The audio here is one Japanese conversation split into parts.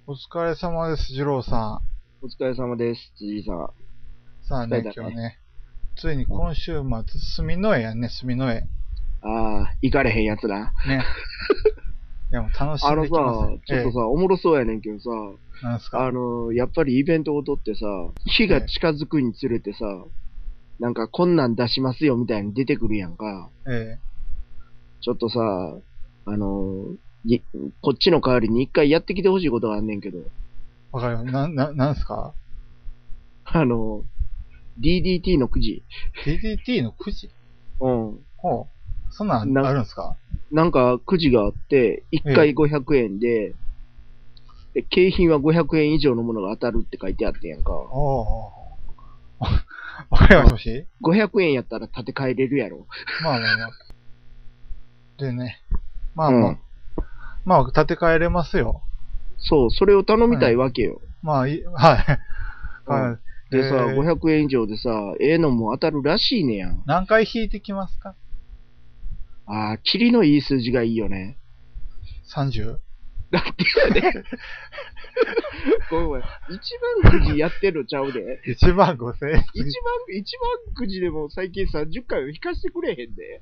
お疲れ様です、二郎さお疲れ様です、辻井さん。 ん。さあね、 疲れたね。 今日ね、ついに今週末、住之江やね、住之江。 ああ、行かれへんやつな。 ね。いや、もう楽しんであのさ、 きますよ。 ちょっとさ、おもろそうやねんけどさ、 なんすか？ やっぱりイベントをとってさ、日がえ近づくにつれてさ、なんかこんなん出しますよみたいに出てくるやんか。 え、 ちょっとさ、あの、いこっちの代わりに一回やってきてほしいことがあんねんけど、 わかるよ。なんすか？ あの、DDT のくじ。 DDT のくじ？ うん。 ほう。そんなんな、 あるんすか？ なんかくじがあって、一回ええ。 500円で、景品は500円以上のものが当たるって書いてあってんやんか。 おー。わかりままあ、 すし？ 500円やったら建て替えれるやろ。 まあまあまあ。でね。まあうん。 まあ。まあ、建て替えれますよ。 そう、それを頼みたいはい。 わけよ。 まあ、はい。はうん。 い。 でさ、500円以上でさ、ええのも当たるらしいねやん。 何回引いてきますか？ ああ、キリのいい数字がいいよね。 30？ だってやで、ごめんごめん。一番くじやってるのちゃうで。 1万5千円。 一番くじでも最近30回を引かしてくれへんで。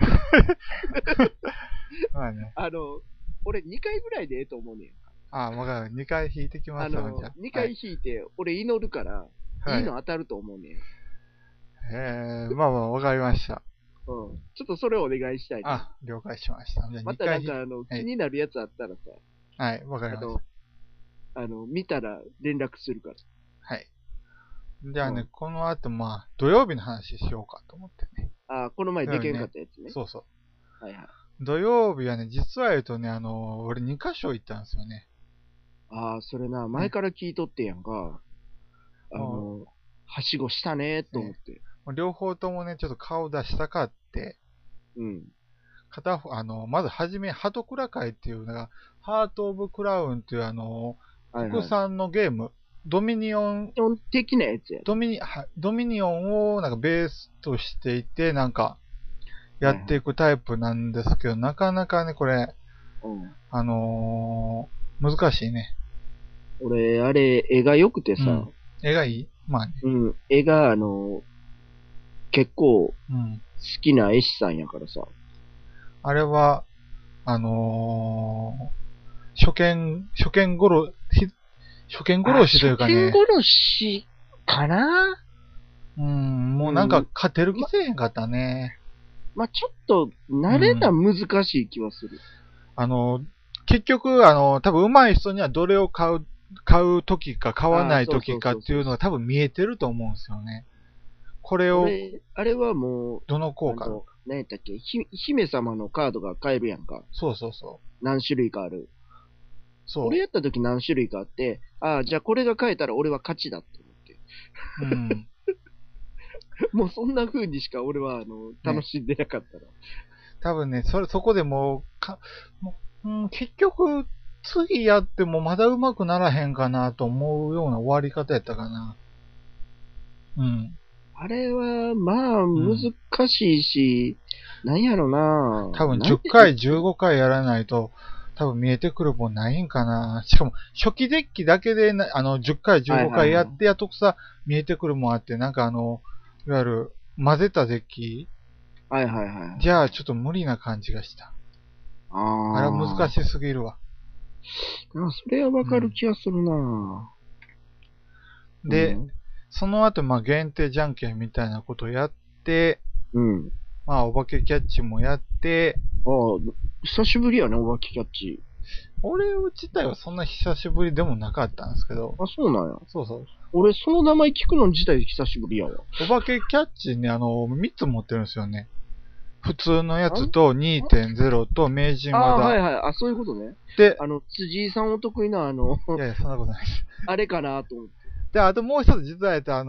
まあね。 あの、俺2回ぐらいでええと思うねん。 ああ、わかる。2回引いてきますよ、じゃあ。は 2回い。 引いて、俺祈るから、いはい。 いの当たると思うねん。 まあまあ、わかりました。 うん。ちょっとそれをお願いしたいね。 あ、了解しました。じゃあまた 2回は気い。 になるやつあったらさ、 はい、わかりましあの、見たら連絡するから。 た。はい。じゃあね、 うん。 この後、まあ、土曜日の話しようかと思ってね。 あ、この前でけんかっ土曜日ね。 たやつね。 そうそう。 はいはい。 土曜日はね、実は言うとね、俺2カ所行ったんですよね。 ああ、それな、前ね。 から聞いとってやんか。 もはしごしたねう、ね、 と思って。 もう両方ともね、ちょっと顔出したかって、 うん。 片方、まずはじめ、ハトクラ会っていうのが、ハート・オブ・クラウンっていうはいはい。 国産のゲーム、ドミニオン、 基本的なやつやろ。 ドミニオンをなんかベースとしていて、なんか、やはいはい。 っていくタイプなんですけど、なかなかね、これ、 うん。 難しいね。 俺、あれ、絵が良くてさ、 うん。絵がいい？まあね。 うん、絵が、結構好うん。 きな絵師さんやからさ。 あれは、あの初見初見殺しというか初見ね、 殺しかな。 うん、もうなんかうん。 勝てる気ま、 せえへんかったね。 ちょっと、慣れなうん。 難しい気はする。 あの、結局、多分上手い人にはどれを買う時か買わああ、 ないそうそう時かっていうのがそうそうそう。 多分見えてると思うんですよね。これを、 あれはもう、 どの効果？ 何やったっけ、姫様のカードが買えるやんか。 そうそうそう。 何種類かある。俺そやった時何種類かあって、ああ、じゃあこれが買えたら俺は勝ちだって思って。 う。うん。 もうそんな風にしか俺は、楽ね。 しんでなかったら。 多分ね、そこで結局、次やってもまだ上手くならへんかなと思うような終わり方やったかな。うん。 あれは、まあ、 うん。 難しいし、なんやろな。 多分10 なんて、 回、15回やらないと、多分見えてくるもんないんかな。しかも、初期デッキだけでな、10回、15 はいはいはい。 回やって、やっとさ、見えてくるもんあって、なんかいわゆる、混ぜたデッキはいはいはい。 じゃあ、ちょっと無理な感じがした。あれは難あしすぎるわ。 それはわかるうん。 気がするな。うで、 ん。 その後、まあ、限定じゃんけんみたいなことやって、 うん。 まあ、お化けキャッチもやって、 ああ、久しぶりやね、お化けキャッチ。 俺自体はそんな久しぶりでもなかったんですけど、 あ、そうなんや。 そうそう。 俺、その名前聞くの自体久しぶりやわ。 お化けキャッチね、3つ持ってるんですよね。普通のやあんつと2.0と名人技。 はいはい。あ、そういうことね。 で、 辻井さんお得意な、 いやいや、そんなことないです。 あれかなと思って。 で、あともう一つ実は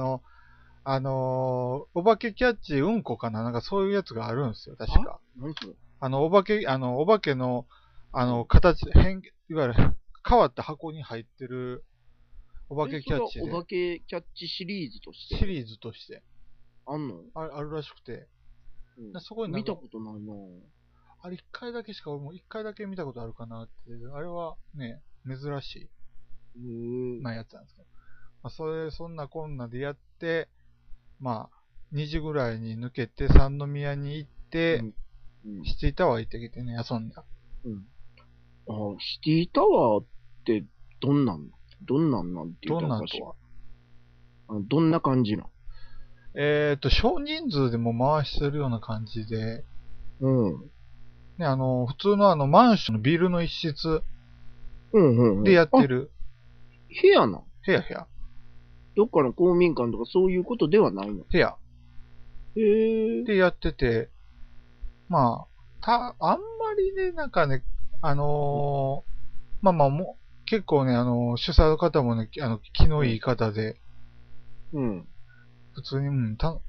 お化けキャッチうんこかななんかそういうやつがあるんですよ、確か。 何それ。 お化けの、 うん。 いわゆる変わった箱に入ってるお化けそれはおキャッチで、 化けキャッチシリーズとしてシリーズとしてあんの？ あるらしくて、 うん。 でそこになんか、 見たことないな。 あれ一回だけ見たことあるかなって、あれはね、珍しい。 なやつなんですけど。まあ、そんなこんなでやって、まあ、2時ぐらいに抜けて三宮に行って、シティタワー行ってきてね、遊んだ。 シティタワーってどんなんなんて言どったらおかしい。 んなんとは。 どんな感じなん？ 少人数でも回してるような感じで、 うん。 ね、普通のマンションのビルの一室でやってる。 部屋な。 部屋。 どっかの公民館とかそういうことではないの？ 部屋。 へえ。 でやってて、まあ、あんまりね、なんかね、まあまあもう、結構ね、主催の方もね、気のいい方で、普通に、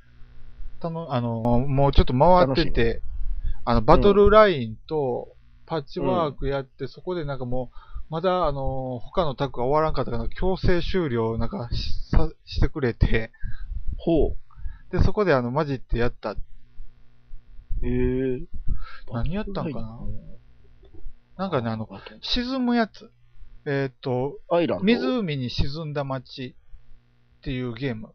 もうちょっと回ってて、バトルラインとパッチワークやって、そこでなんかもう、まだ他のタッグが終わらんかったから強制終了なんかしてくれて、で、そこで混じってやった。何やったんかな。なんかね、沈むやつ。湖に沈んだ街っていうゲーム。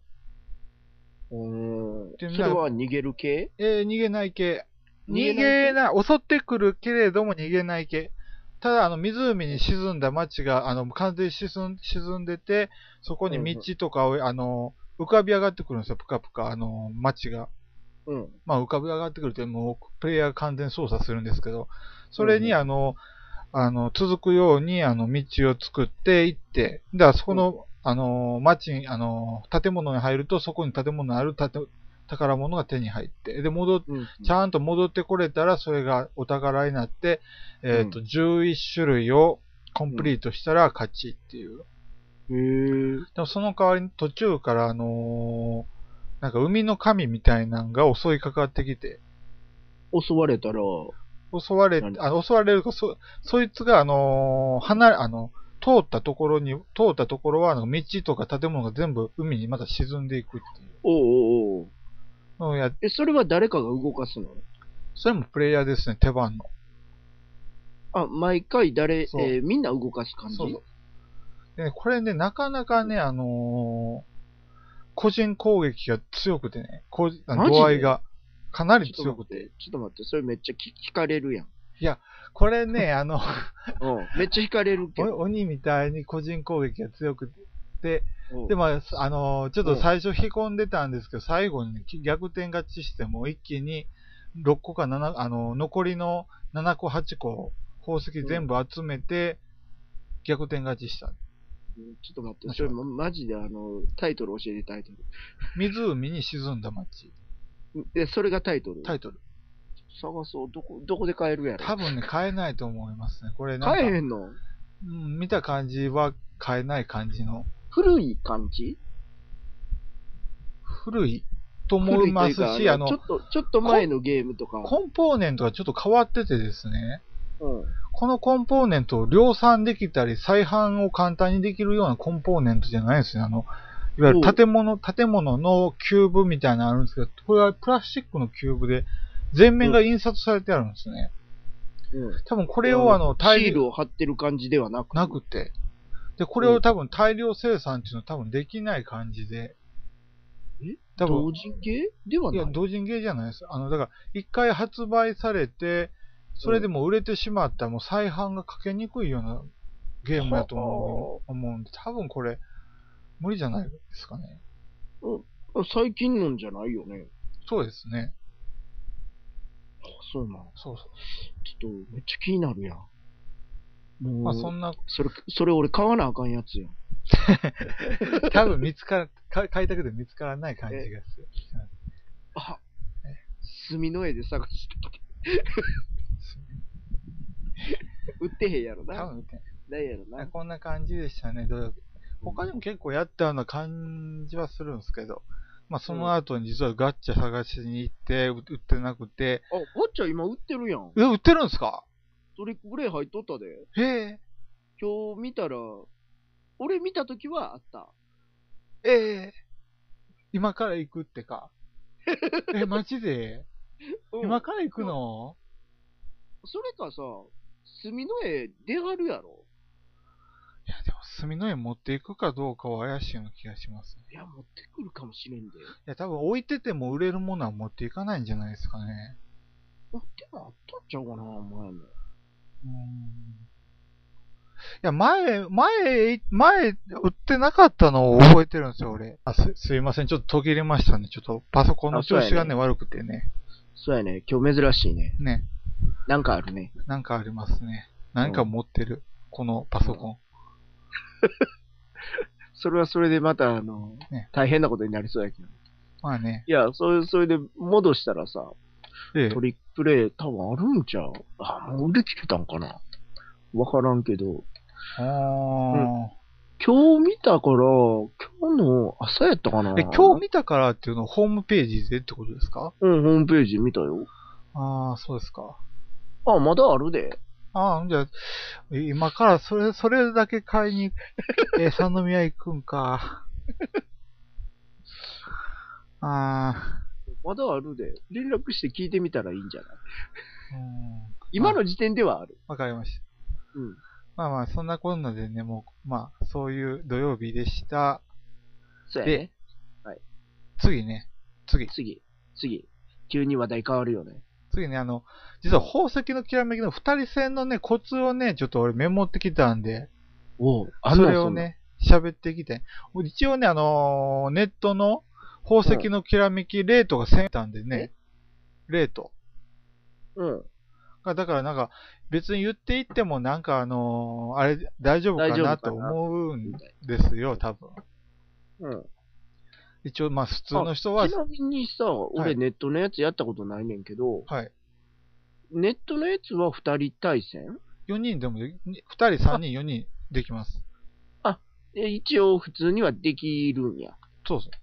それは逃げる系？ 逃げない系。襲ってくるけれども逃げない系。ただ、湖に沈んだ街が、完全に沈んでて、そこに道とかを、浮かび上がってくるんですよ、ぷかぷか、街が。まあ、浮かび上がってくるって、もう、プレイヤーが完全操作するんですけど、それに、続くように、道を作っていって、で、そこの、街に、建物に入ると、そこに建物にある宝物が手に入って、で、ちゃんと戻ってこれたら、それがお宝になって、11種類をコンプリートしたら勝ちっていう。でもその代わりに途中から、なんか海の神みたいなのが襲いかかってきて。 襲われたら、 襲われるか、そいつが、通ったところは、道とか建物が全部海にまた沈んでいくっていう。 それは誰かが動かすの？ それもプレイヤーですね、手番の。 毎回みんな動かす感じ？ でね、これね、なかなかね、個人攻撃が強くてね、度合いがかなり強くて。 ちょっと待って、それめっちゃ惹かれるやん。 いや、これね、 めっちゃ惹かれるけど。 鬼みたいに個人攻撃が強くて、で、まあ、ちょっと最初引き込んでたんですけど、最後に、ね、逆転勝ちしても一気に6個か7、残りの7個8個、宝石全部集めて、逆転勝ちした。 ちょっと待って、それマジでタイトル教えて、タイトル。 湖に沈んだ街。 それがタイトル？ タイトル。 探そう。どこで買えるやろ？ 多分ね、買えないと思いますね。これなんか。 買えへんの？ 見た感じは買えない感じの。 古い感じ？ 古いと思いますし、 ちょっと前のゲームとか。 コンポーネントがちょっと変わっててですね。このコンポーネントを量産できたり、再販を簡単にできるようなコンポーネントじゃないですね。いわゆる建物のキューブみたいなのあるんですけど、これはプラスチックのキューブで、全面が印刷されてあるんですね。多分これをシールを貼ってる感じではなくて。で、これを多分大量生産っていうのは多分できない感じで。 同人ゲーではない？ いや、同人ゲーじゃないです。だから、一回発売されて、それでも売れてしまったらもう再販がかけにくいようなゲームだと思うんで、多分これ、無理じゃないですかね。 最近のんじゃないよね。 そうですね。 そうなの。 そう。 ちょっと、めっちゃ気になるやん。もう、 まあそんな。 それ俺買わなあかんやつやん。 多分買いたくて見つからない感じがする。 墨の絵で探してきて。売ってへんやろな。 多分売ってないやろな。 こんな感じでしたね。他にも結構やったような感じはするんですけど、まあその後に実はガッチャ探しに行って、売ってなくて。 ガッチャ今売ってるやん。 売ってるんですか？ トリックプレイ入っとったで。 へえ。 今日見たら、俺見たときはあった。 今から行くってか。マジで今から行くの？ それかさ、墨の絵出はるやろ？ や、でも、炭の絵持っていくかどうかは怪しいような気がしますね。 いや、持ってくるかもしれんで。 いや、多分置いてても売れるものは持っていかないんじゃないですかね。 でもあったんちゃうかな、前も。 いや、前、売ってなかったのを覚えてるんですよ、俺。すいません。ちょっと途切れましたね。ちょっとパソコンの調子がね、悪くてね。 そうやね。今日珍しいね。 ね。 なんかあるね。 なんかありますね。何か持ってる。このパソコン。 それはそれでまた、 ね。 大変なことになりそうやけど。 まあね。 いや、それで戻したらさ、 ええ。 トリップレイ多分あるんちゃう？もう売り切れたんかな？わからんけど。今日見たから、今日の朝やったかな？ 今日見たからっていうのをホームページでってことですか？ うん、ホームページ見たよ。 そうですか。 まだあるで。 じゃあ、今からそれだけ買いに、三宮行くんか。 まだあるで。連絡して聞いてみたらいいんじゃない？ 今今の時点ではある。 わかりました。 うん。 まあ、そんなこんなでね、もう、そういう土曜日でした。 そうやね。はい。 次。 急に話題変わるよね。 次ね、実は宝石のきらめきの二人戦のね、コツをね、ちょっと俺メモってきたんで、それをね、喋っていきたい。一応ね、ネットの宝石のきらめきレートが1000たんでね、レート。だからなんか、別に言っていってもなんかあれ、大丈夫かなと思うんですよ、多分。一応、普通の人は。 ちなみにさ、俺ネットのやつやったことないねんけど、 はい。 ネットのやつは2人対戦 ?4 人でも2人、3人、4人できます。 一応普通にはできるんや。 そうそう。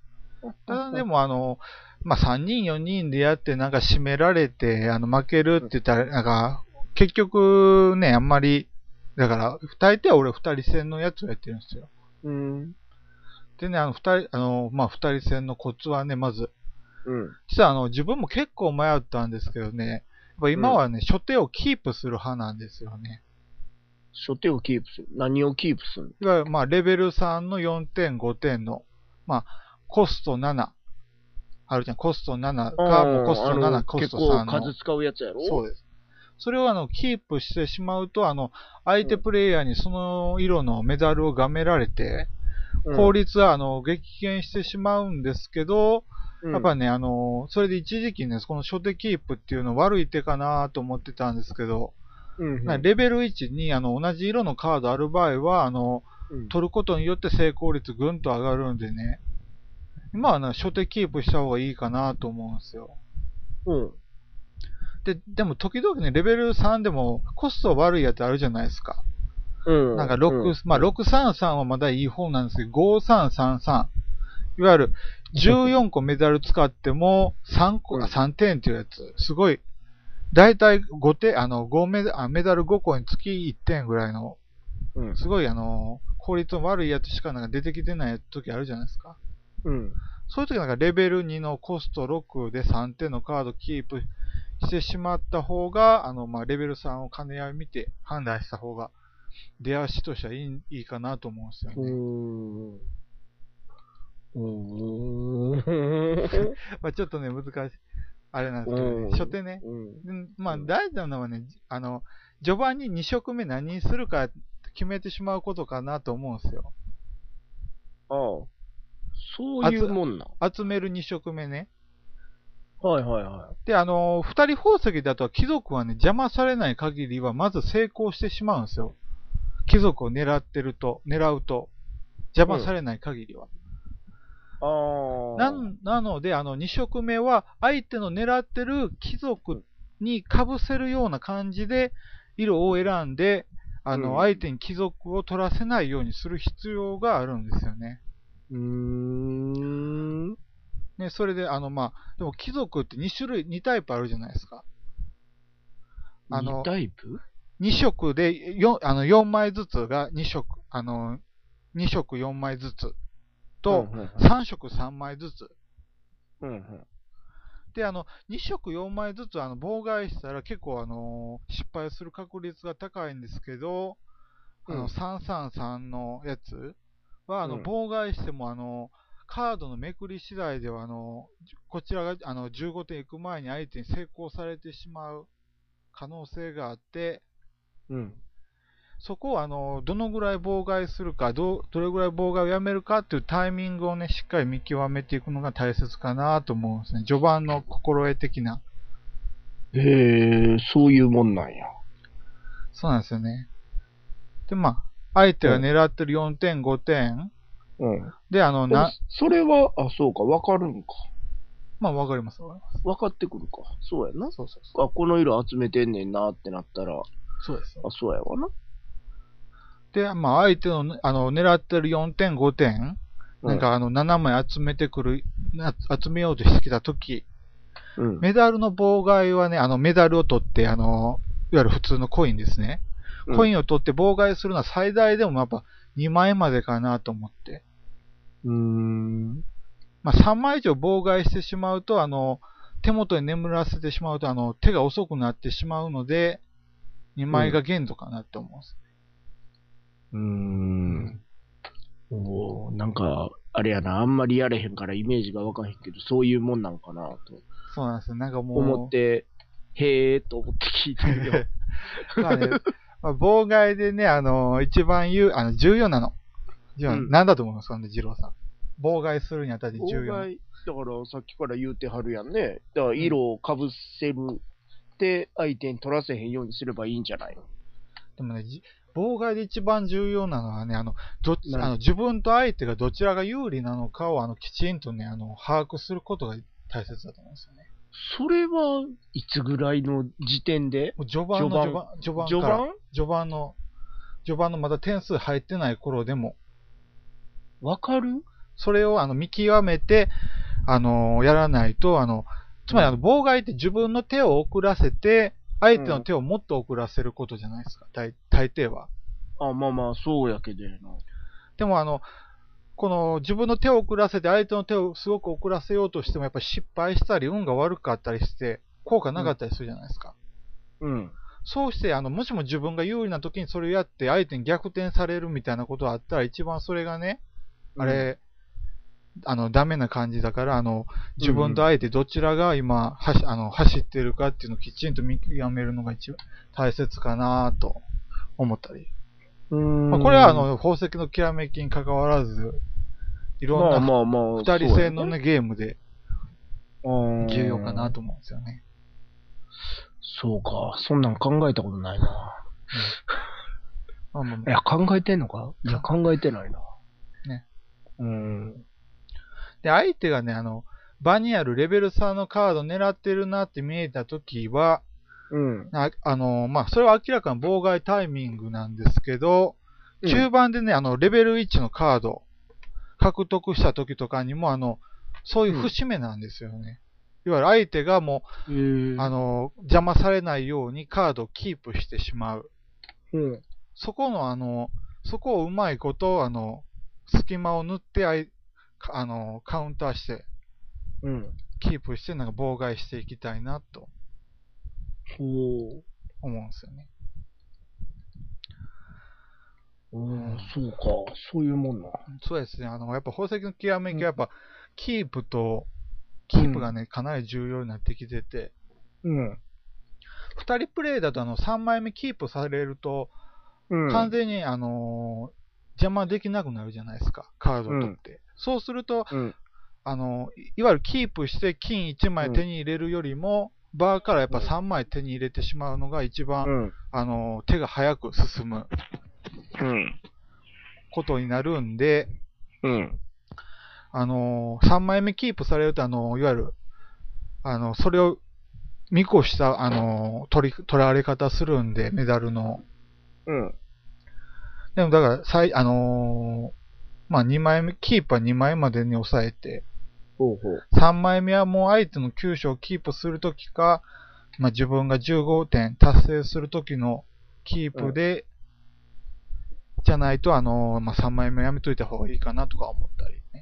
ただでも3人、4人でやってなんか締められて、負けるって言ったら、なんか、結局ね、あんまり、だから、大抵は俺2人戦のやつをやってるんですよ。でね、2人戦のコツはね、まず、実は自分も結構迷ったんですけどね、やっぱ今はね、初手をキープする派なんですよね。 初手をキープする？何をキープする？ いわゆるレベル3の4点、5点の、コスト7。あるじゃん、コスト7か、もうコスト7、コスト3の。 結構数使うやつやろ？ そうです。それをキープしてしまうと、相手プレイヤーにその色のメダルをがめられて、効率は激減してしまうんですけど、やっぱね、それで一時期ね、この初手キープっていうの悪い手かなと思ってたんですけど、レベル1に同じ色のカードある場合は、取ることによって成功率ぐんと上がるんでね、今は初手キープした方がいいかなと思うんですよ。でも時々ね、レベル3でもコスト悪いやつあるじゃないですか。なんか633はまだいい方なんですけど、5333。いわゆる14個メダル使っても3点っていうやつ。すごい、だいたい5点、メダル5個につき1点ぐらいの、すごい効率の悪いやつしかなんか出てきてない時あるじゃないですか。そういう時なんかレベル2のコスト6で3点のカードキープしてしまった方が、レベル3を兼ね合い見て判断した方が、出足としてはいいかなと思うんですよね。ちょっとね、難しい。あれなんですけどね、初手ね。大事なのはね、序盤に2色目何にするか決めてしまうことかなと思うんですよ。 そういうもんな。 集める2色目ね。 で、 2人宝石だと貴族はね、邪魔されない限りはまず成功してしまうんですよ。貴族を狙うと、邪魔されない限りは。なので、2色目は相手の狙ってる貴族に被せるような感じで色を選んで、相手に貴族を取らせないようにする必要があるんですよね。ね、それで、でも貴族って2タイプあるじゃないですか。 2タイプ ?2 色で4枚ずつが2色、2色4枚ずつと、3色3枚ずつ。で、2色4枚ずつ妨害したら結構失敗する確率が高いんですけど、 333のやつは、 うん妨害しても、カードのめくり次第では、こちらが、15点行く前に相手に成功されてしまう可能性があって、 うん。 そこを、どのぐらい妨害するか、どれぐらい妨害をやめるかっていうタイミングをね、しっかり見極めていくのが大切かなと思うんですね。序盤の心得的な。 へえ、そういうもんなんや。 そうなんですよね。で、まあ、相手が狙ってる4点、5点。 うん。 で、 でも、それは、そうか、わかるんか。 まあ、わかります、わかります。 わかってくるか。そうやな。 そうそうそう。 この色集めてんねんなってなったら、 そうです。 そうやわな。 で、まあ、相手の、狙ってる4点、5点、なんか7枚集め集めようとしてきたとき、 うん。 メダルの妨害はね、メダルを取って、いわゆる普通のコインですね。コインを取って妨害するのは最大でもやっぱ2枚までかなと思って。まあ、3枚以上妨害してしまうと、手元に眠らせてしまうと、手が遅くなってしまうので、2枚が限度かなと思うんです。 なんか、あれやな、あんまりやれへんからイメージがわかへんけど、そういうもんなんかなと。 そうなんですよ。なんかもう。 思って、へーと思って聞いてるよ。 まあね、まあ、妨害でね、一番重要なの。なんだと思いますかね、二郎さん。妨害するにあたって重要。 妨害、だからさっきから言うてはるやんね。だから色をかぶせるって相手に取らせへんようにすればいいんじゃないの？ でもね、妨害で一番重要なのはね、自分と相手がどちらが有利なのかを、きちんとね、把握することが大切だと思うんですよね。 それはいつぐらいの時点で？ もう序盤のまだ点数入ってない頃でも。 わかる？ それを見極めて、やらないと、つまり妨害って自分の手を遅らせて、相手の手をもっと遅らせることじゃないですか、大抵は。 まあまあ、そうやけどな。 でもこの自分の手を遅らせて相手の手をすごく遅らせようとしてもやっぱり失敗したり運が悪かったりして効果なかったりするじゃないですか。そうしてもしも自分が有利な時にそれをやって相手に逆転されるみたいなことがあったら一番それがね、ダメな感じだから、自分と相手どちらが今、走ってるかっていうのをきちんと見極めるのが一番大切かなと思ったり。まあ、これは宝石のきらめきに関わらず、いろんな二人制のね、ゲームで重要かなと思うんですよね。 そうか、そんなん考えたことないな。いや、考えてんのか？いや、考えてないな。 ね。で、相手がね、場にあるレベル3のカード狙ってるなって見えたときは、まあ、それは明らかな妨害タイミングなんですけど、中盤でね、レベル1のカード、獲得したときとかにも、そういう節目なんですよね。いわゆる相手がもう、邪魔されないようにカードをキープしてしまう。そこをうまいこと、隙間を縫ってカウンターして、キープして、なんか妨害していきたいなと、思うんですよね。 そうか、そういうもんな。 そうですね。やっぱ宝石のきらめきはやっぱ、キープがね、かなり重要になってきてて、二人プレイだと3枚目キープされると、完全に邪魔できなくなるじゃないですか、カードを取って。そうすると、いわゆるキープして金1枚手に入れるよりも、バーからやっぱ3枚手に入れてしまうのが一番、手が早く進むことになるんで、3枚目キープされると、いわゆる、それを見越した、取られ方するんで、メダルの。でも、だから、まあ、2枚目、キープは2枚までに抑えて、3枚目はもう相手の急所をキープするときか、まあ、自分が15点達成するときのキープで、じゃないと、まあ、3枚目やめといた方がいいかなとか思ったりね。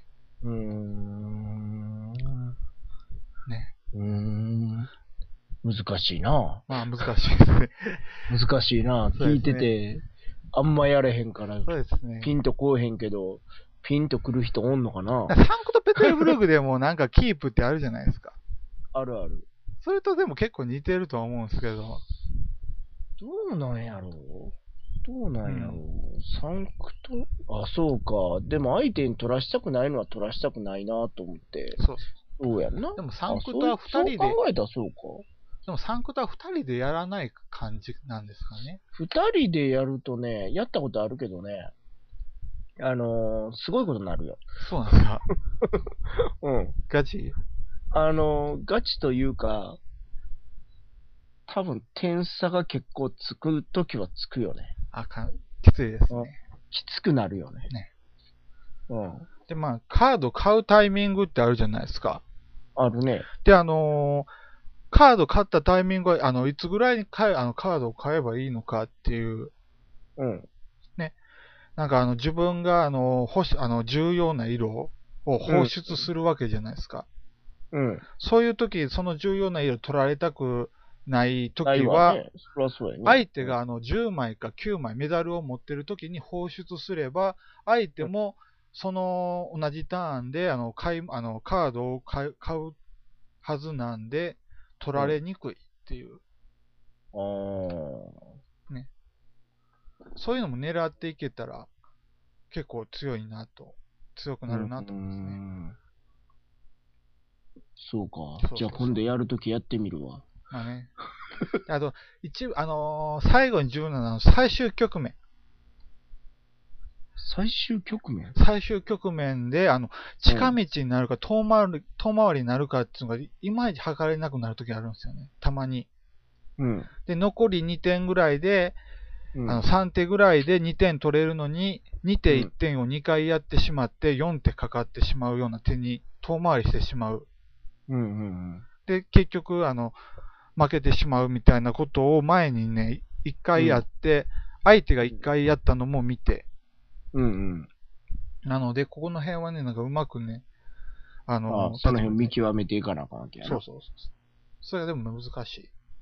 難しいな。 まあ、難しいですね。 難しいな。聞いてて、 あんまやれへんから、 そうですね。 ピンとこうへんけど、ピンと来る人おんのかな？ サンクトペテルブルクでもなんかキープってあるじゃないですか。 あるある。 それとでも結構似てるとは思うんですけど。 どうなんやろうどうなんやろう、 うサンクト、あ、そうか。でも相手に取らしたくないのは取らしたくないなと思って。 そう。 そうやんな。 でもサンクトは二人で、 そう考えたらそうか。 でもサンクトは二人でやらない感じなんですかね。 二人でやるとね、やったことあるけどね、すごいことになるよ。 そうなんですか。 うん。 ガチガチというか、多分点差が結構つくときはつくよね。 きついですうんね。 きつくなるよね。 ね。 うん。 で、まあ、カード買うタイミングってあるじゃないですか。 あるね。 で、カード買ったタイミングは、いつぐらいにカードを買えばいいのかっていう、 うん。 ね。なんか自分が重要な色を放出するわけじゃないですか。 うん。 そういう時、その重要な色取られたくない時は、 ないわね。そりゃそうやね。 相手が10枚か9枚メダルを持ってる時に放出すれば、相手もその同じターンでカードを買うはずなんで、取られにくいっていう。 ああ。 ね。そういうのも狙っていけたら、結構強くなるなと思いますね。 そうか。 そうそうそう、 じゃあ今度やるときやってみるわ。 まあね。あと、最後に重要なのは最終局面。 最終局面最終局面で、近道になるか遠回りになるかっていうのが、いまいち測れなくなるときあるんですよね。たまに。 うん。 で、残り2点ぐらいで、 うん。 3手ぐらいで2点取れるのに、2手1点を2回やってしまって、4手かかってしまうような手に遠回りしてしまう。 うんうんうん。 で、結局、負けてしまうみたいなことを前にね、1回やって、相手が1回やったのも見て、 うんうん。 なので、ここの辺はね、なんかうまくね、 その辺見極めていかなあかんわけやな。 そうそうそう。それがでも難しい。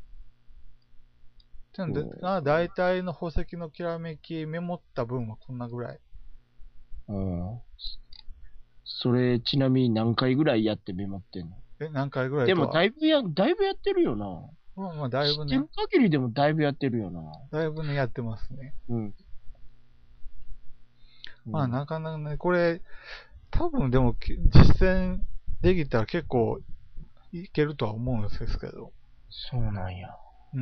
ってので、大体の宝石のきらめき、メモった分はこんなぐらい。 うん。それ、ちなみに何回ぐらいやってメモってんの？ 何回ぐらいでとはもだいぶやってるよな。 まあ、だいぶね知ってる、限りでもだいぶやってるよな。 だいぶね、やってますね。 うん。 まあ、なかなかね、これ、多分でも、実践できたら結構いけるとは思うんですけど。 そうなんや。 うん。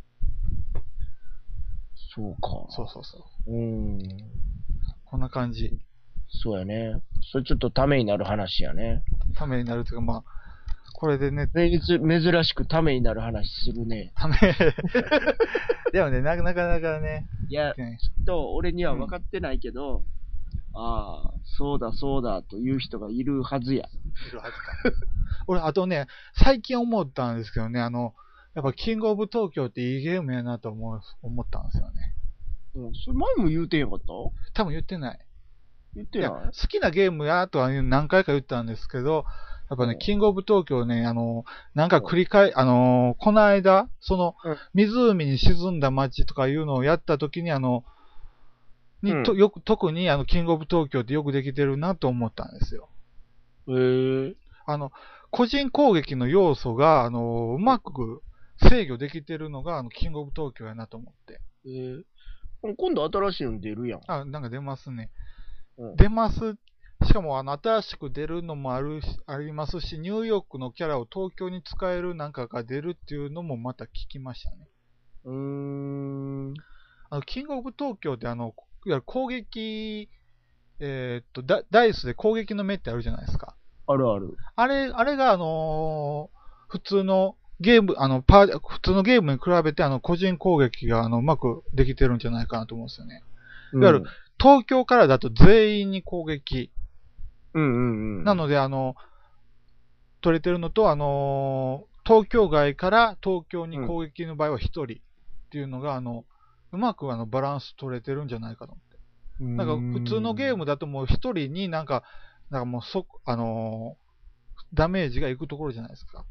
そうか。 そうそうそうう。 ん。 こんな感じ。 そうやね。それちょっとためになる話やね。 ためになるというか、まあ、これでね、 珍しくためになる話するね。 ため、でもね、なかなかね、 いや、きっと俺には分かってないけど、ああ、そうだそうだという人がいるはずや。 いるはずか。俺、あとね、最近思ったんですけどね、やっぱキングオブ東京っていいゲームやなと思ったんですよね。 うん、それ前も言うてんやかった？ 多分言ってない。 言ってない？ 好きなゲームやとは何回か言ったんですけど、やっぱね、キングオブ東京ね、なんかこの間、湖に沈んだ街とかいうのをやった時に、特にキングオブ東京ってよくできてるなと思ったんですよ。 へえ。 個人攻撃の要素が、うまく制御できてるのが、キングオブ東京やなと思って。 今度新しいの出るやん。 なんか出ますね。 うん、 出ます。しかも、新しく出るのもありますし、ニューヨークのキャラを東京に使えるなんかが出るっていうのもまた聞きましたね。キングオブ東京っていわゆる攻撃、ダイスで攻撃の目ってあるじゃないですか。 あるある。 あれが普通のゲーム、普通のゲームに比べて個人攻撃がうまくできてるんじゃないかなと思うんですよね。いわゆる、東京からだと全員に攻撃。なので、取れてるのと、東京外から東京に攻撃の場合は1人っていうのが、うまくバランス取れてるんじゃないかと思って。なんか、普通のゲームだともう1人になんかもうダメージがいくところじゃないですか。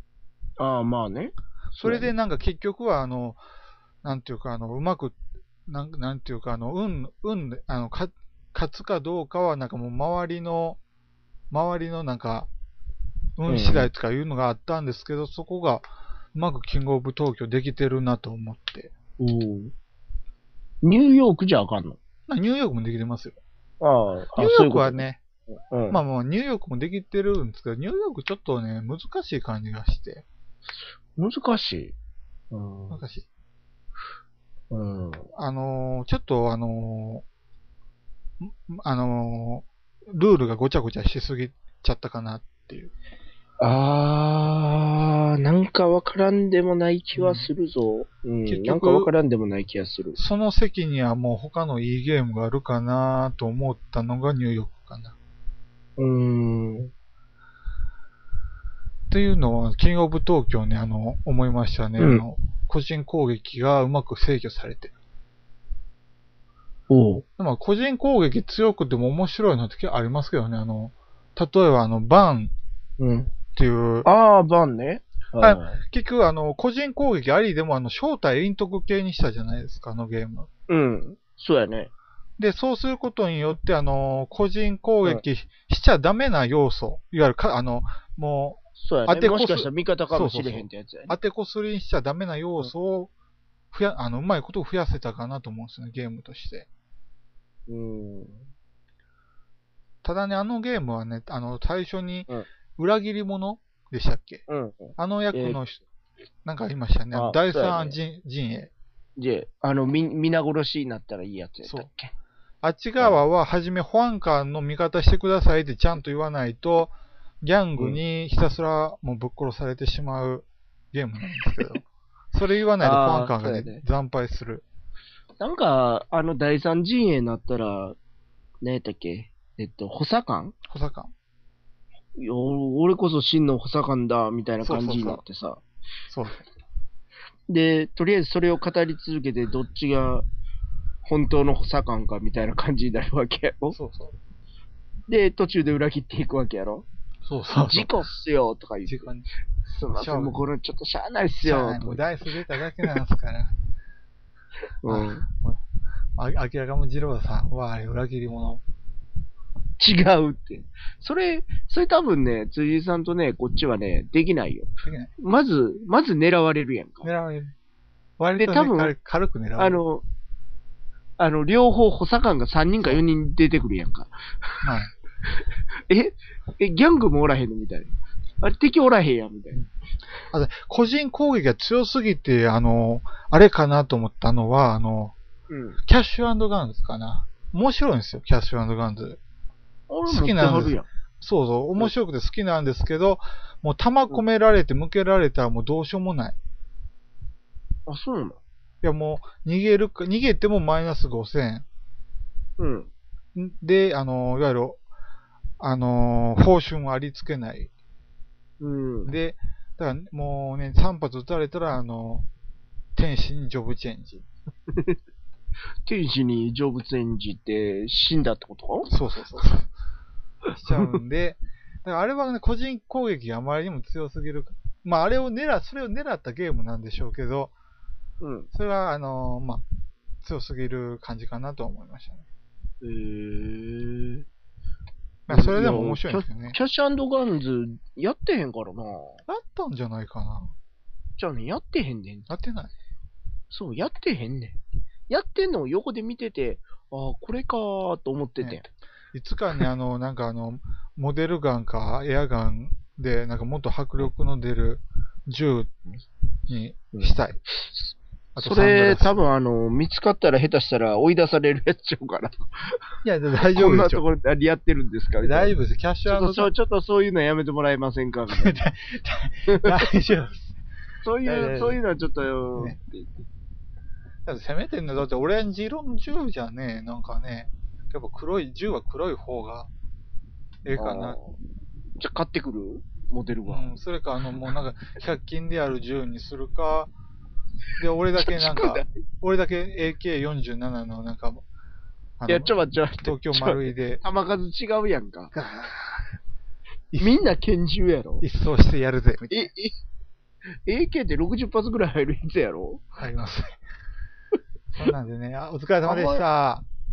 ああ、まあね。 それでなんか結局は、なんていうか、うまくなんていうか、で、勝つかどうかは、なんかもう周りのなんか、運次第とかいうのがあったんですけど、そこが、うまくキングオブ東京できてるなと思って。 うん。ニューヨークじゃあかんの？ ニューヨークもできてますよ。 ああ、 ニューヨークはね、 うん。 まあもうニューヨークもできてるんですけど、ニューヨークちょっとね、難しい感じがして。 難しい。うん。 難しい。 うん。 ちょっとルールがごちゃごちゃしすぎちゃったかなっていう。 なんかわからんでもない気はするぞ。 結なんかわか局、 らんでもない気がする。 その席にはもう他のいいゲームがあるかなと思ったのがニューヨークかな。っていうのは、キングオブ東京ね、思いましたね。個人攻撃がうまく制御されてる。まあ、個人攻撃強くても面白いのって結構ありますけどね。例えばバンっていう。 バンね。 結局、個人攻撃ありでも正体陰徳系にしたじゃないですか、ゲーム。 そうやね。 で、そうすることによって、個人攻撃しちゃダメな要素。いわゆるもう、 そうやね。もしかしたら味方かもしれへんってやつやね。 当てこすりにしちゃダメな要素をうまいことを増やせたかなと思うんですよね、ゲームとして。ただね、ゲームはね、最初に、裏切り者でしたっけ？役の人、なんかいましたね。第三陣営。 皆殺しになったらいいやつやったっけ？ あっち側は、はじめ保安官の味方してくださいってちゃんと言わないと、ギャングにひたすらもうぶっ殺されてしまうゲームなんですけど、それ言わないと保安官がね、惨敗する。 なんか、第三陣営になったら、何やったっけ？補佐官？ 補佐官。 俺こそ真の補佐官だ、みたいな感じになってさ。 そう。 で、とりあえずそれを語り続けて、どっちが本当の補佐官か、みたいな感じになるわけやろ？で、途中で裏切っていくわけやろ？事故っすよ、とか言って。すみません、もうこれちょっとしゃあないっすよ。 もうダイス出ただけなんですから。明らかも二郎さんは裏切り者。 違うって。それ多分ね、辻井さんとね、こっちはね、できないよ。 できない。 まず狙われるやんか。 狙われる。割と、ね、多分軽く狙われる。 両方補佐官が3人か4人出てくるやんか。 はい。 ギャングもおらへんのみたいな。あれ、敵おらへんやんみたいな。 個人攻撃が強すぎて、あれかなと思ったのは、キャッシュ&ガンズかな。面白いんですよ、キャッシュ&ガンズ。好きなんです。そうそう、面白くて好きなんですけど、もう弾込められて向けられたらもうどうしようもない。 そうなの？いやもう、逃げてもマイナス5000。で、いわゆる、報酬もありつけない。で、だからもうね、3発撃たれたら、天使にジョブチェンジ。 天使にジョブチェンジって死んだってこと？ そうしちゃうんで、だからあれはね、個人攻撃があまりにも強すぎる。まあ、それを狙ったゲームなんでしょうけど、それは、まあ、強すぎる感じかなと思いましたね。それでも面白いんですよね。 キャッシュ&ガンズやってへんからな。やったんじゃないかな。 じゃあね、やってへんねん。 やってない。 そう、やってへんねん。やってんのを横で見てて、これかーと思ってて、ね。 いつかね、なんかモデルガンかエアガンで、なんかもっと迫力の出る銃にしたい。 それ、多分見つかったら下手したら追い出されるやつちゃうから。 いや、大丈夫ですよ。 こんなところでやってるんですか？ 大丈夫です。キャッシュ& ちょっとそういうのやめてもらえませんか？みたいな。 大丈夫です。 そういうのはちょっとよ、ね。 だって攻めてんのだってオレンジ色の銃じゃね、なんかね、やっぱ銃は黒い方がええかな。 じゃあ買ってくる？モデルは。 それかもうなんか100均である銃にするか、で、俺だけAK47 のなんか、 いや、ちょっと東京丸いで。 弾数違うやんか。みんな拳銃やろ？ 一掃してやるぜ、みたいな。 AK って60発ぐらい入るやつやろ？ 入ります。 そんなんでね、お疲れ様でした。